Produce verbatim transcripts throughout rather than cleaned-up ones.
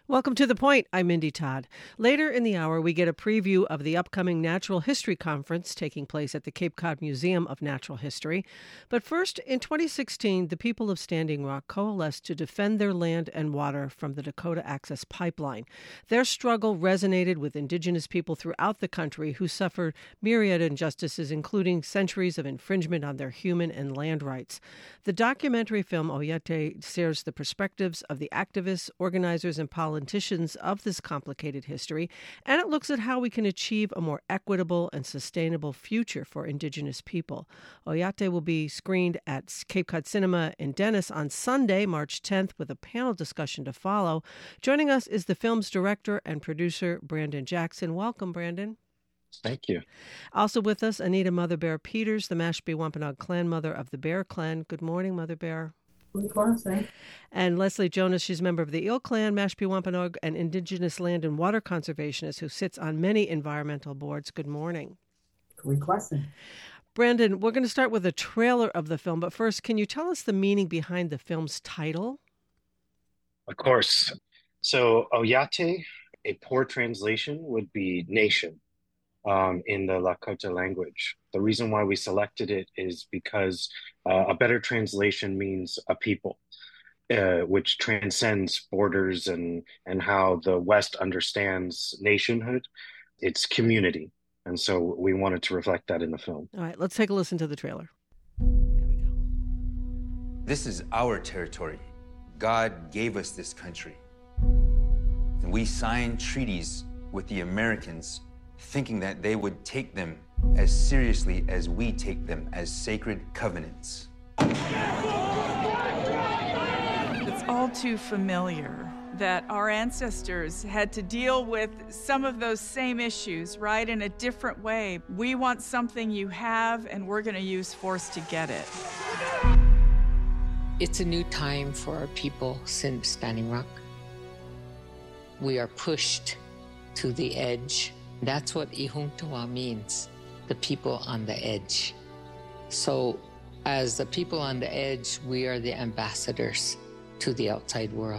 Welcome to The Point. I'm Mindy Todd. Later in the hour, we get a preview of the upcoming Natural History Conference taking place at the Cape Cod Museum of Natural History. But first, in twenty sixteen, the people of Standing Rock coalesced to defend their land and water from the Dakota Access Pipeline. Their struggle resonated with Indigenous people throughout the country who suffered myriad injustices, including centuries of infringement on their human and land rights. The documentary film Oyate shares the perspectives of the activists, organizers, and politicians politicians of this complicated history, and it looks at how we can achieve a more equitable and sustainable future for Indigenous people. Oyate will be screened at Cape Cod Cinema in Dennis on Sunday, March tenth, with a panel discussion to follow. Joining us is the film's director and producer, Brandon Jackson. Welcome, Brandon. Thank you. Also with us, Anita Mother Bear Peters, the Mashpee Wampanoag clan mother of the Bear Clan. Good morning, Mother Bear. And Leslie Jonas, she's a member of the Eel Clan, Mashpee Wampanoag, an Indigenous land and water conservationist who sits on many environmental boards. Good morning. Good question. Brandon, we're going to start with a trailer of the film, but first, can you tell us the meaning behind the film's title? Of course. So Oyate, a poor translation, would be nation um, in the Lakota language. The reason why we selected it is because uh, a better translation means a people, uh, which transcends borders and, and how the West understands nationhood. It's community. And so we wanted to reflect that in the film. All right, let's take a listen to the trailer. Here we go. This is our territory. God gave us this country. And we signed treaties with the Americans thinking that they would take them as seriously as we take them as sacred covenants. It's all too familiar that our ancestors had to deal with some of those same issues, right, in a different way. We want something you have, and we're going to use force to get it. It's a new time for our people since Standing Rock. We are pushed to the edge. That's what Ihuntawa means, the people on the edge. So as the people on the edge, we are the ambassadors to the outside world.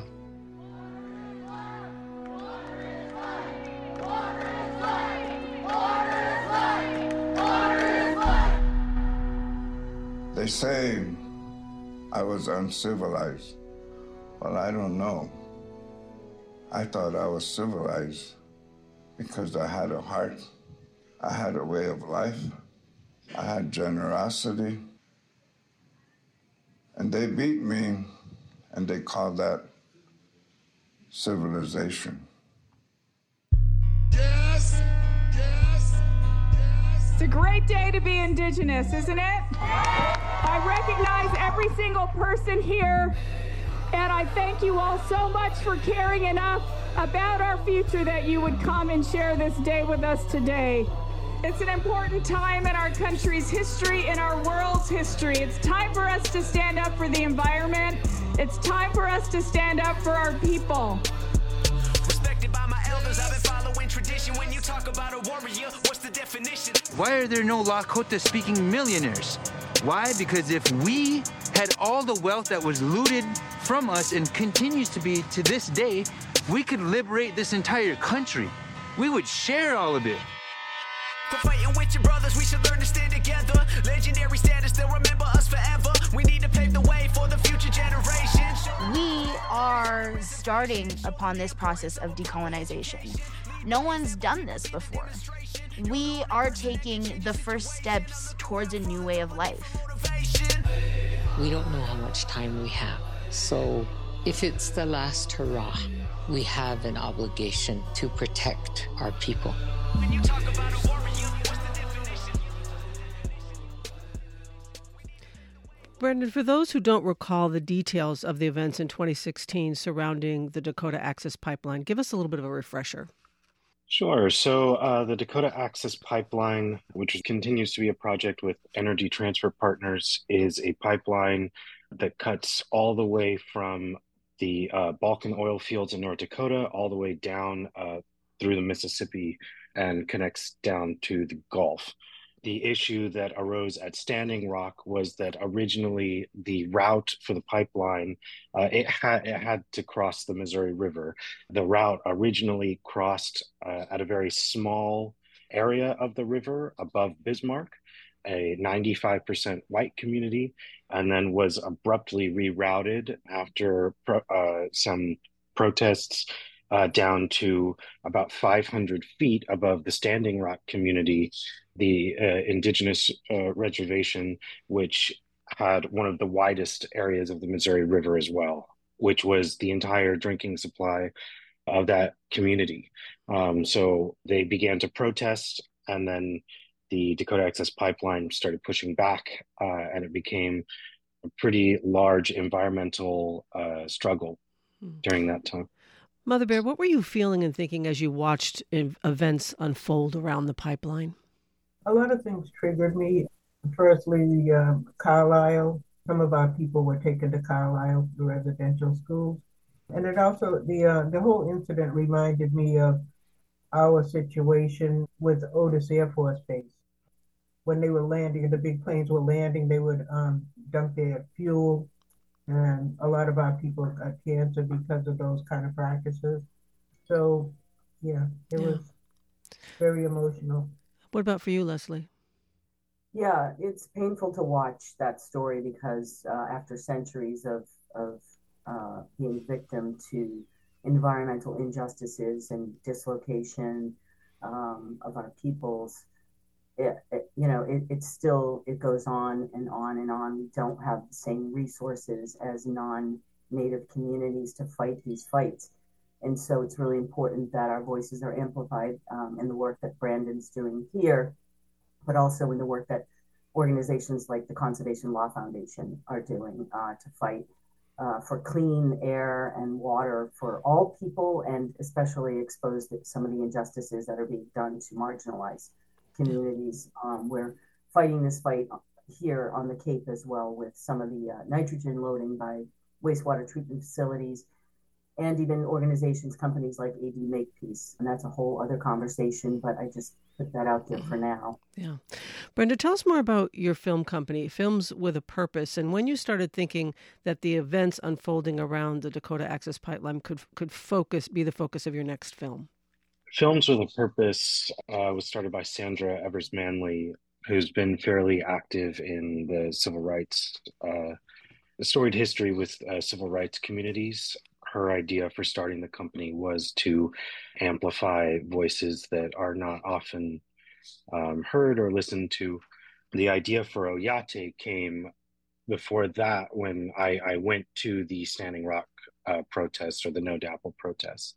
They say I was uncivilized. Well, I don't know. I thought I was civilized because I had a heart, I had a way of life, I had generosity, and they beat me, and they call that civilization. Yes, yes, yes. It's a great day to be Indigenous, isn't it? I recognize every single person here, and I thank you all so much for caring enough about our future that you would come and share this day with us today. It's an important time in our country's history, in our world's history. It's time for us to stand up for the environment. It's time for us to stand up for our people. Respected by my elders, I've been following tradition. When you talk about a warrior, what's the definition? Why are there no Lakota-speaking millionaires? Why? Because if we had all the wealth that was looted from us and continues to be to this day, we could liberate this entire country. We would share all of it. For fighting with your brothers, we should learn to stand together. Legendary status, they'll remember us forever. We need to pave the way for the future generations. We are starting upon this process of decolonization. No one's done this before. We are taking the first steps towards a new way of life. We don't know how much time we have. So if it's the last hurrah, we have an obligation to protect our people. When you talk about a warrior, what's the definition? Brandon, for those who don't recall the details of the events in twenty sixteen surrounding the Dakota Access Pipeline, give us a little bit of a refresher. Sure. So uh, the Dakota Access Pipeline, which continues to be a project with Energy Transfer Partners, is a pipeline that cuts all the way from the uh, Balkan oil fields in North Dakota all the way down uh, through the Mississippi and connects down to the Gulf. The issue that arose at Standing Rock was that originally the route for the pipeline, uh, it, had, it had to cross the Missouri River. The route originally crossed uh, at a very small area of the river above Bismarck, a ninety-five percent white community, and then was abruptly rerouted after pro- uh, some protests uh, down to about five hundred feet above the Standing Rock community, the uh, indigenous uh, reservation, which had one of the widest areas of the Missouri River as well, which was the entire drinking supply of that community. Um, so they began to protest, and then the Dakota Access Pipeline started pushing back, uh, and it became a pretty large environmental uh, struggle hmm. during that time. Mother Bear, what were you feeling and thinking as you watched events unfold around the pipeline? A lot of things triggered me. Firstly, uh, Carlisle. Some of our people were taken to Carlisle, the residential schools. And it also, the uh, the whole incident reminded me of our situation with Otis Air Force Base. When they were landing, the big planes were landing, they would um, dump their fuel. And a lot of our people got cancer because of those kind of practices. So, yeah, it yeah. was very emotional. What about for you, Leslie? Yeah, it's painful to watch that story because uh, after centuries of, of uh, being victim to environmental injustices and dislocation um, of our peoples, It, it, you know, it, it still, it goes on and on and on. We don't have the same resources as non-native communities to fight these fights. And so it's really important that our voices are amplified um, in the work that Brandon's doing here, but also in the work that organizations like the Conservation Law Foundation are doing uh, to fight uh, for clean air and water for all people, and especially expose some of the injustices that are being done to marginalized communities. Um, we're fighting this fight here on the Cape as well with some of the uh, nitrogen loading by wastewater treatment facilities and even organizations, companies like A D Makepeace. And that's a whole other conversation, but I just put that out there for now. Yeah. Brenda, tell us more about your film company, Films with a Purpose, and when you started thinking that the events unfolding around the Dakota Access Pipeline could could focus, be the focus of your next film. Films with a Purpose uh, was started by Sandra Evers Manley, who's been fairly active in the civil rights, uh, the storied history with uh, civil rights communities. Her idea for starting the company was to amplify voices that are not often um, heard or listened to. The idea for Oyate came before that when I, I went to the Standing Rock uh, protests or the No Dapple protests.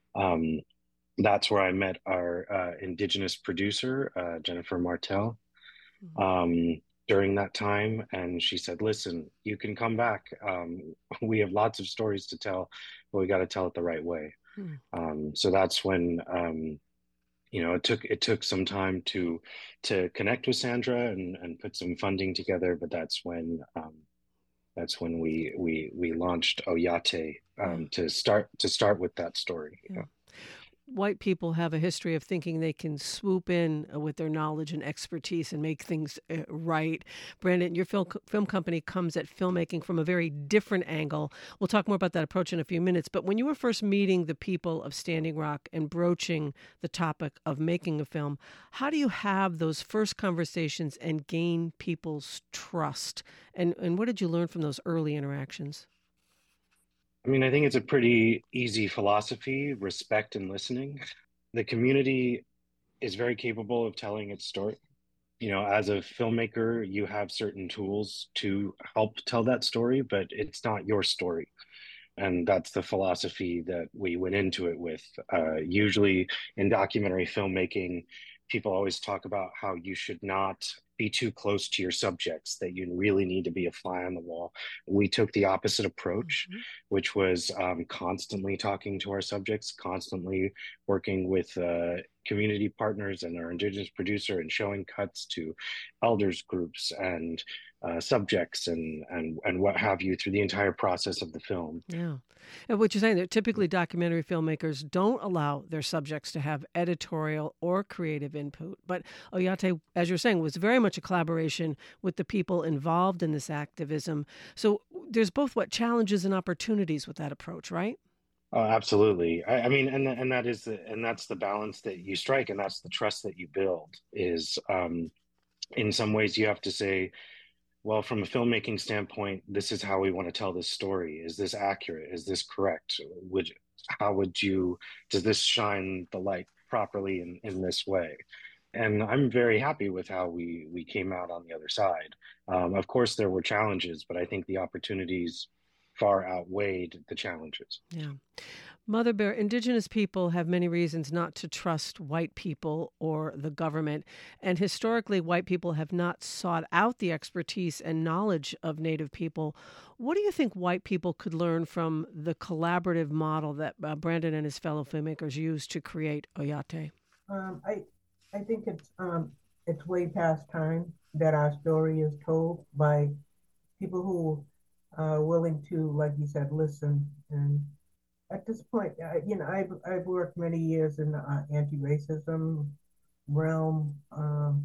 Um, That's where I met our uh, indigenous producer, uh, Jennifer Martell, um, during that time. And she said, listen, you can come back. Um, we have lots of stories to tell, but we got to tell it the right way. Hmm. Um, so that's when, um, you know, it took it took some time to to connect with Sandra and, and put some funding together. But that's when um, that's when we we we launched Oyate um, to start to start with that story. You know? White people have a history of thinking they can swoop in with their knowledge and expertise and make things uh, right. Brandon, your film, film company comes at filmmaking from a very different angle. We'll talk more about that approach in a few minutes. But when you were first meeting the people of Standing Rock and broaching the topic of making a film, how do you have those first conversations and gain people's trust? And, and what did you learn from those early interactions? I mean, I think it's a pretty easy philosophy, respect and listening. The community is very capable of telling its story. You know, as a filmmaker, you have certain tools to help tell that story, but it's not your story. And that's the philosophy that we went into it with. Uh, usually in documentary filmmaking, people always talk about how you should not be too close to your subjects, that you really need to be a fly on the wall. We took the opposite approach, mm-hmm. which was um, constantly talking to our subjects, constantly working with uh, community partners and our indigenous producer and showing cuts to elders groups and uh, subjects and, and, and what have you through the entire process of the film. Yeah. And what you're saying, that typically documentary filmmakers don't allow their subjects to have editorial or creative input. But Oyate, as you're saying, was very much a collaboration with the people involved in this activism. So there's both what challenges and opportunities with that approach, right? Oh, absolutely. I, I mean, and and that is the, and that's the balance that you strike, and that's the trust that you build. Is um, in some ways you have to say, well, from a filmmaking standpoint, this is how we want to tell this story. Is this accurate? Is this correct? Would how would you does this shine the light properly in, in this way? And I'm very happy with how we we came out on the other side. Um, of course, there were challenges, but I think the opportunities far outweighed the challenges. Yeah. Mother Bear, Indigenous people have many reasons not to trust white people or the government. And historically, white people have not sought out the expertise and knowledge of Native people. What do you think white people could learn from the collaborative model that uh, Brandon and his fellow filmmakers used to create Oyate? Um, I, I think it's um, it's way past time that our story is told by people who are willing to, like you said, listen. And at this point, I, you know, I've I've worked many years in the uh, anti-racism realm, um,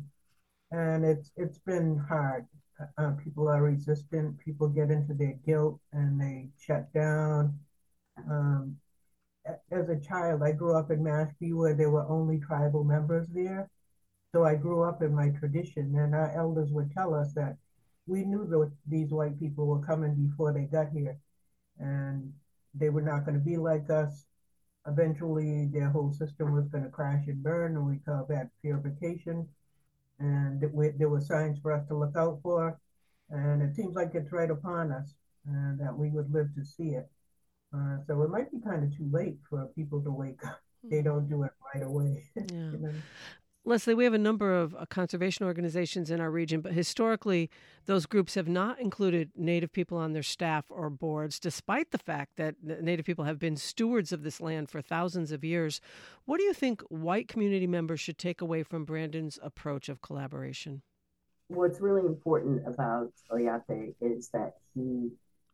and it's it's been hard. Uh, people are resistant. People get into their guilt and they shut down. Um, as a child, I grew up in Mashpee where there were only tribal members there. So I grew up in my tradition, and our elders would tell us that we knew that these white people were coming before they got here, and they were not going to be like us. Eventually, their whole system was going to crash and burn, and we call that purification. And we, there were signs for us to look out for, and it seems like it's right upon us, and that we would live to see it. Uh, so it might be kind of too late for people to wake up. They don't do it right away. Yeah. You know? Leslie, we have a number of uh, conservation organizations in our region, but historically, those groups have not included Native people on their staff or boards, despite the fact that Native people have been stewards of this land for thousands of years. What do you think white community members should take away from Brandon's approach of collaboration? What's really important about Oyate is that he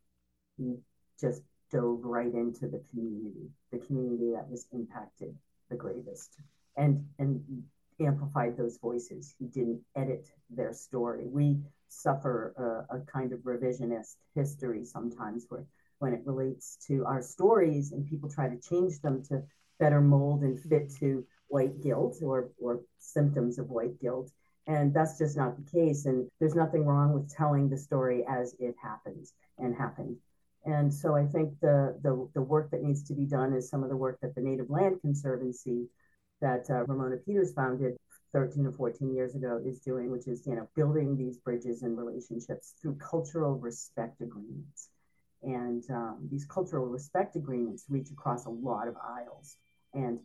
he just dove right into the community, the community that was impacted the greatest, and and amplified those voices. He didn't edit their story. We suffer a, a kind of revisionist history sometimes where when it relates to our stories and people try to change them to better mold and fit to white guilt or, or symptoms of white guilt. And that's just not the case. And there's nothing wrong with telling the story as it happens and happened. And so I think the, the, the work that needs to be done is some of the work that the Native Land Conservancy that uh, Ramona Peters founded thirteen or fourteen years ago is doing, which is, you know, building these bridges and relationships through cultural respect agreements. And um, these cultural respect agreements reach across a lot of aisles and,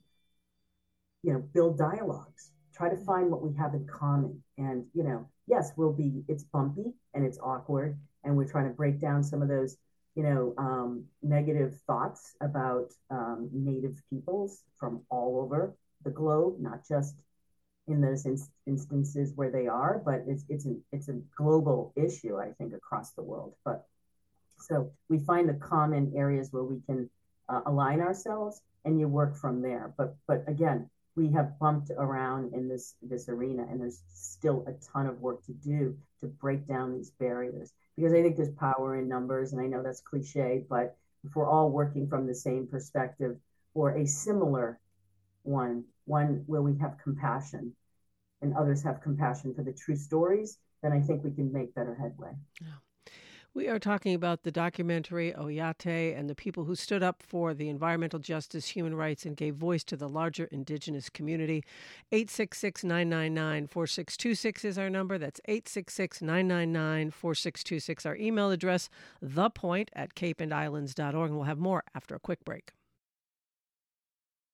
you know, build dialogues, try to find what we have in common. And, you know, yes, we'll be, it's bumpy and it's awkward. And we're trying to break down some of those, you know, um, negative thoughts about um, Native peoples from all over the globe, not just in those in- instances where they are, but it's it's a, it's a global issue, I think, across the world. But so we find the common areas where we can uh, align ourselves, and you work from there. But but again, we have bumped around in this this arena, and there's still a ton of work to do to break down these barriers, because I think there's power in numbers, and I know that's cliche, but if we're all working from the same perspective or a similar one, one where we have compassion and others have compassion for the true stories, then I think we can make better headway. Yeah. We are talking about the documentary Oyate and the people who stood up for the environmental justice, human rights, and gave voice to the larger Indigenous community. eight six six, nine nine nine, four six two six is our number. That's eight six six, nine nine nine, four six two six. Our email address, thepoint at cape and islands dot org. And we'll have more after a quick break.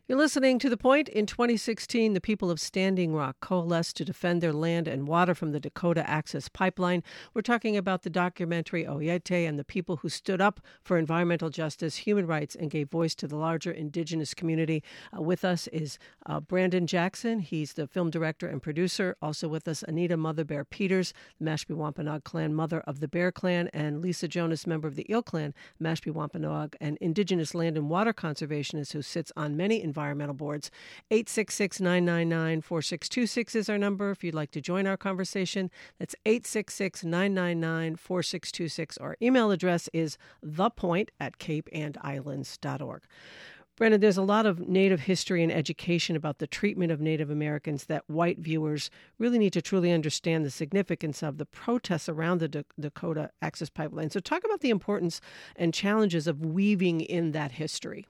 You're listening to The Point. In twenty sixteen, the people of Standing Rock coalesced to defend their land and water from the Dakota Access Pipeline. We're talking about the documentary Oyate and the people who stood up for environmental justice, human rights, and gave voice to the larger indigenous community. Uh, with us is uh, Brandon Jackson. He's the film director and producer. Also with us, Anita Mother Bear Peters, the Mashpee Wampanoag Clan mother of the Bear Clan, and Lisa Jonas, member of the Eel Clan, Mashpee Wampanoag, and indigenous land and water conservationist who sits on many environmental environmental boards. eight six six, nine nine nine, four six two six is our number if you'd like to join our conversation. That's eight six six, nine nine nine, four six two six. Our email address is thepoint at cape and islands dot org. Brandon, there's a lot of Native history and education about the treatment of Native Americans that white viewers really need to truly understand the significance of the protests around the D- Dakota Access Pipeline. So talk about the importance and challenges of weaving in that history.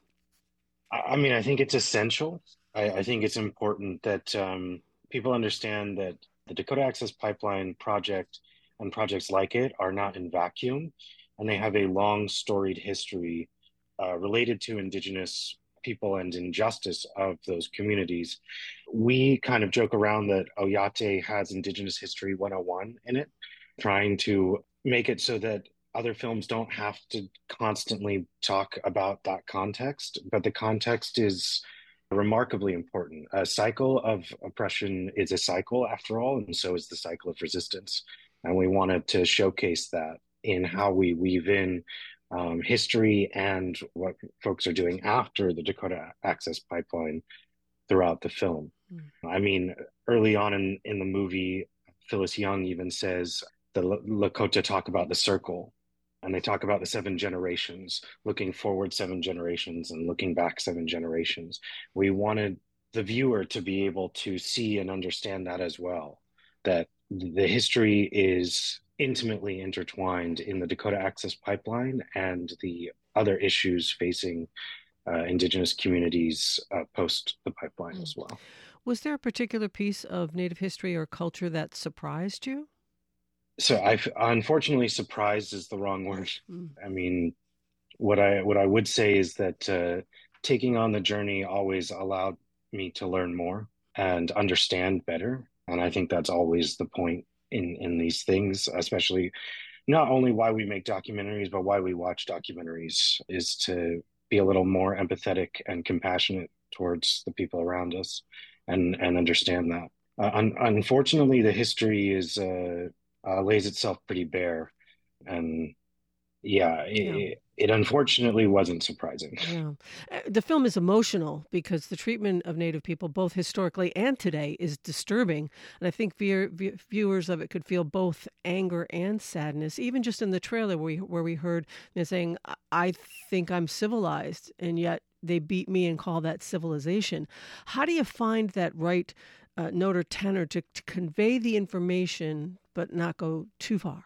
I mean, I think it's essential. I, I think it's important that um, people understand that the Dakota Access Pipeline project and projects like it are not in vacuum, and they have a long storied history uh, related to Indigenous people and injustice of those communities. We kind of joke around that Oyate has Indigenous History one oh one in it, trying to make it so that other films don't have to constantly talk about that context, but the context is remarkably important. A cycle of oppression is a cycle after all, and so is the cycle of resistance. And we wanted to showcase that in how we weave in um, history and what folks are doing after the Dakota Access Pipeline throughout the film. Mm. I mean, early on in, in the movie, Phyllis Young even says the L- Lakota talk about the circle. And they talk about the seven generations, looking forward seven generations and looking back seven generations. We wanted the viewer to be able to see and understand that as well, that the history is intimately intertwined in the Dakota Access Pipeline and the other issues facing uh, Indigenous communities uh, post the pipeline as well. Was there a particular piece of Native history or culture that surprised you? So I, unfortunately, surprised is the wrong word. Mm. I mean, what I what I would say is that uh, taking on the journey always allowed me to learn more and understand better. And I think that's always the point in, in these things, especially not only why we make documentaries, but why we watch documentaries, is to be a little more empathetic and compassionate towards the people around us and, and understand that. Uh, un- unfortunately, the history is... Uh, Uh, lays itself pretty bare, and yeah, it, yeah. It, it unfortunately wasn't surprising. Yeah, the film is emotional because the treatment of Native people, both historically and today, is disturbing, and I think view, view, viewers of it could feel both anger and sadness. Even just in the trailer, where we where we heard you know, saying, "I think I'm civilized," and yet they beat me and call that civilization. How do you find that right uh, note or tenor to, to convey the information but not go too far?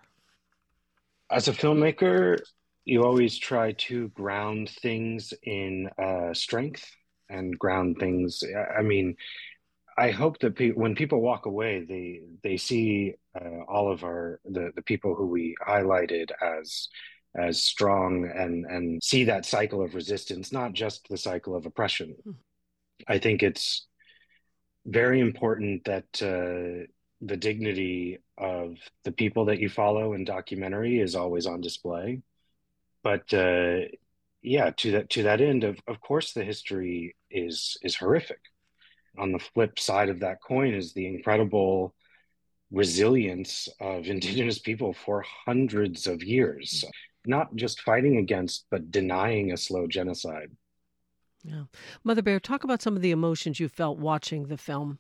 As a filmmaker, you always try to ground things in uh, strength and ground things. I mean, I hope that pe- when people walk away, they they see uh, all of our the, the people who we highlighted as as strong and and see that cycle of resistance, not just the cycle of oppression. Hmm. I think it's very important that uh, the dignity of the people that you follow in documentary is always on display. But uh, yeah, to that to that end, of of course, the history is is horrific. On the flip side of that coin is the incredible resilience of Indigenous people for hundreds of years, not just fighting against, but denying a slow genocide. Yeah. Mother Bear, talk about some of the emotions you felt watching the film.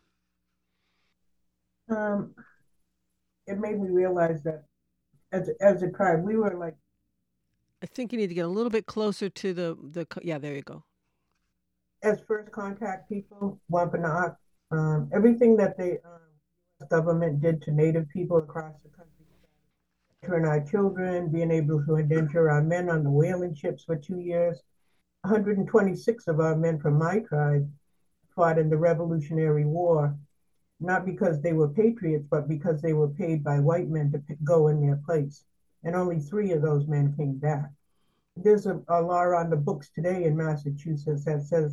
Um, it made me realize that as as a tribe, we were like. I think you need to get a little bit closer to the the. Yeah, there you go. As first contact people, Wampanoag, um, everything that the um, government did to Native people across the country, turn our children, being able to indenture our men on the whaling ships for two years. one hundred twenty-six of our men from my tribe fought in the Revolutionary War, not because they were patriots, but because they were paid by white men to go in their place. And only three of those men came back. There's a, a law on the books today in Massachusetts that says that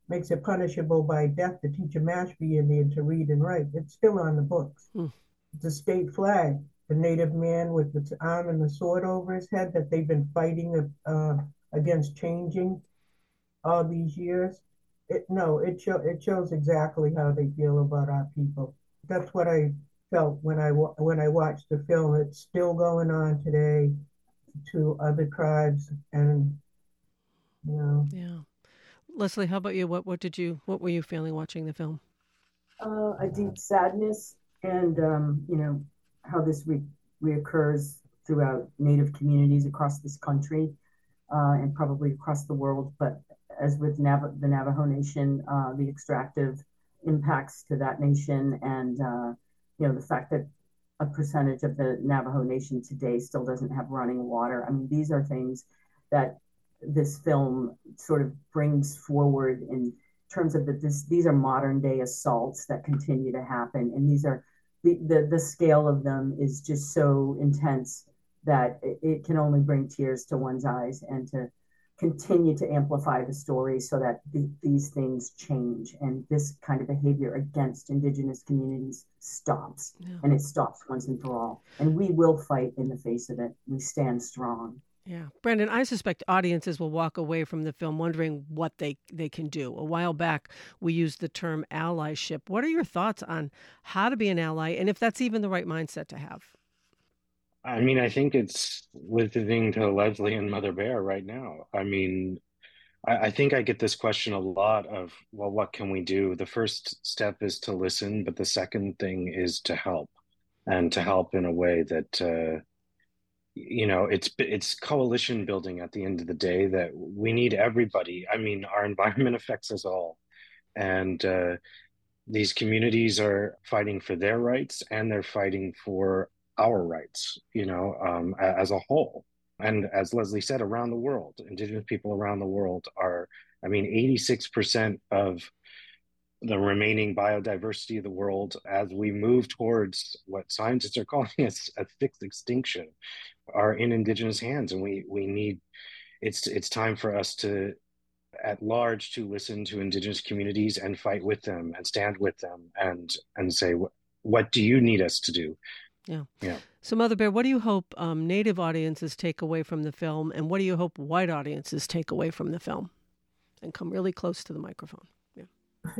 makes it punishable by death to teach a Mashpee Indian to read and write. It's still on the books. Mm. It's a state flag. The native man with the arm and the sword over his head that they've been fighting uh, against changing all these years. It, no, it, show, it shows exactly how they feel about our people. That's what I felt when I when I watched the film. It's still going on today to other tribes, and you know. Yeah, Leslie, how about you? What what did you what were you feeling watching the film? Uh, a deep sadness, and um, you know how this re- reoccurs throughout Native communities across this country uh, and probably across the world. But as with Nav- the Navajo Nation, uh, the extractive impacts to that nation, and uh, you know the fact that a percentage of the Navajo Nation today still doesn't have running water. I mean, these are things that this film sort of brings forward in terms of that this these are modern day assaults that continue to happen, and these are the the, the scale of them is just so intense that it, it can only bring tears to one's eyes, and to continue to amplify the story so that the, these things change and this kind of behavior against Indigenous communities stops. Yeah. And it stops once and for all. And we will fight in the face of it. We stand strong. Yeah. Brandon, I suspect audiences will walk away from the film wondering what they, they can do. A while back, we used the term allyship. What are your thoughts on how to be an ally, and if that's even the right mindset to have? I mean, I think it's listening to Leslie and Mother Bear right now. I mean, I, I think I get this question a lot of, well, what can we do? The first step is to listen, but the second thing is to help, and to help in a way that, uh, you know, it's it's coalition building at the end of the day, that we need everybody. I mean, our environment affects us all. And uh, these communities are fighting for their rights, and they're fighting for our rights, you know, um, as a whole. And as Leslie said, around the world, Indigenous people around the world are, I mean, eighty-six percent of the remaining biodiversity of the world, as we move towards what scientists are calling a, a fixed extinction, are in Indigenous hands. And we, we need, it's, it's time for us to, at large, to listen to Indigenous communities and fight with them and stand with them, and, and say, what do you need us to do? Yeah. Yeah. So, Mother Bear, what do you hope um, Native audiences take away from the film, and what do you hope white audiences take away from the film? And come really close to the microphone. Yeah.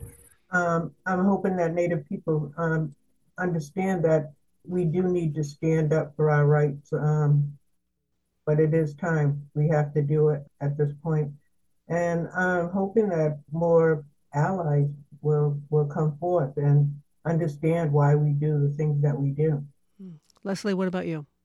Um, I'm hoping that Native people um, understand that we do need to stand up for our rights, um, but it is time. We have to do it at this point. And I'm hoping that more allies will will come forth and understand why we do the things that we do. Leslie, what about you?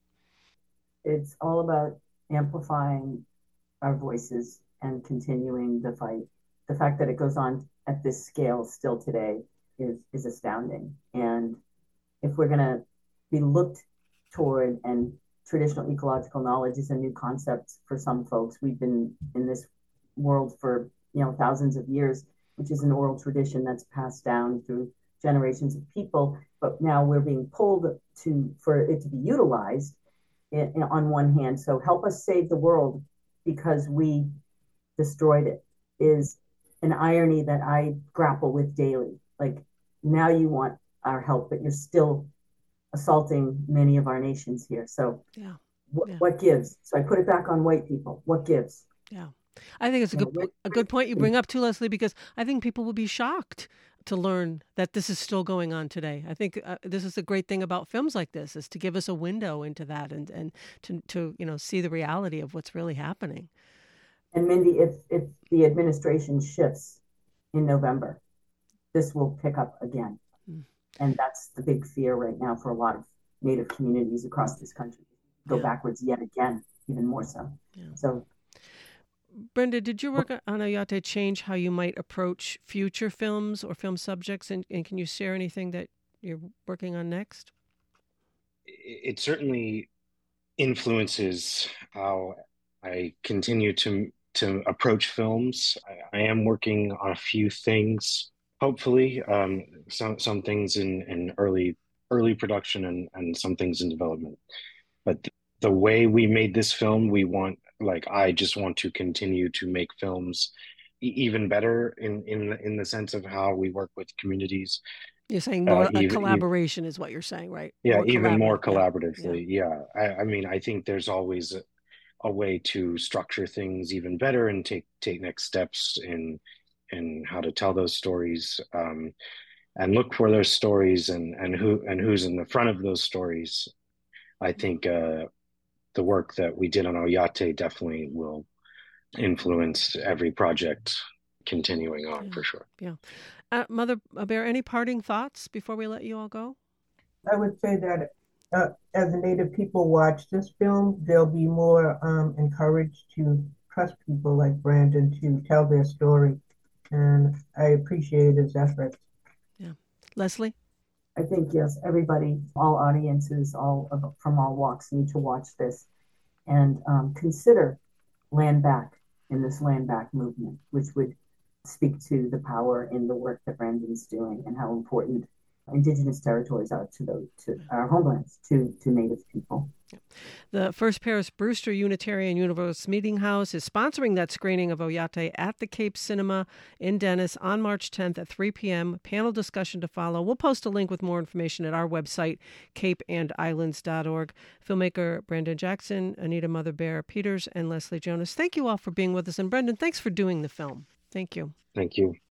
It's all about amplifying our voices and continuing the fight. The fact that it goes on at this scale still today is, is astounding. And if we're going to be looked toward, and traditional ecological knowledge is a new concept for some folks. We've been in this world for, you know, thousands of years, which is an oral tradition that's passed down through generations of people, but now we're being pulled to for it to be utilized in, in, on one hand. So help us save the world because we destroyed it is an irony that I grapple with daily. Like, now you want our help, but you're still assaulting many of our nations here. So yeah. Wh- yeah. what gives? So I put it back on white people. What gives? Yeah. I think it's a good a good point you bring up too, Leslie, because I think people will be shocked to learn that this is still going on today. I think uh, this is a great thing about films like this, is to give us a window into that, and, and to, to you know see the reality of what's really happening. And Mindy, if if the administration shifts in November, this will pick up again. Mm. And that's the big fear right now for a lot of Native communities across this country. Go yeah. backwards yet again, even more so. Yeah. So. Brenda, did your work on Oyate change how you might approach future films or film subjects? And, and can you share anything that you're working on next? It certainly influences how I continue to to approach films. I, I am working on a few things, hopefully, um, some some things in, in early early production and, and some things in development. But th- the way we made this film, we want, like, I just want to continue to make films e- even better in in in the sense of how we work with communities. You're saying Uh, more a even, collaboration is what you're saying, right? yeah, More even more collaborative. collaboratively. Yeah, yeah. I, I mean, I think there's always a, a way to structure things even better and take take next steps in in how to tell those stories, um, and look for those stories and and who and who's in the front of those stories. I think uh, the work that we did on Oyate definitely will influence every project continuing on Yeah. for sure. Yeah. Uh, Mother Bear, any parting thoughts before we let you all go? I would say that uh, as the Native people watch this film, they'll be more um, encouraged to trust people like Brandon to tell their story. And I appreciate his efforts. Yeah. Leslie? I think, yes, everybody, all audiences, all of, from all walks need to watch this and um, consider land back in this land back movement, which would speak to the power in the work that Brandon's doing and how important Indigenous territories are to those, to our homelands, to, to Native people. The First Paris Brewster Unitarian Universalist Meeting House is sponsoring that screening of Oyate at the Cape Cinema in Dennis on March tenth at three p.m. Panel discussion to follow. We'll post a link with more information at our website, cape and islands dot org. Filmmaker Brandon Jackson, Anita Mother Bear Peters, and Leslie Jonas, thank you all for being with us. And Brendan, thanks for doing the film. Thank you. Thank you.